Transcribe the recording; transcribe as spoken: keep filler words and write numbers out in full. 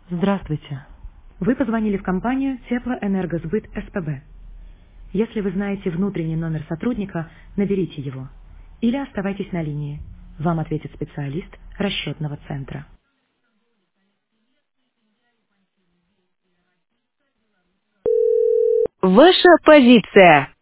Здравствуйте. Вы позвонили в компанию Теплоэнергосбыт СПБ. Если вы знаете внутренний номер сотрудника, наберите его. Или оставайтесь на линии. Вам ответит специалист расчетного центра. Ваша позиция.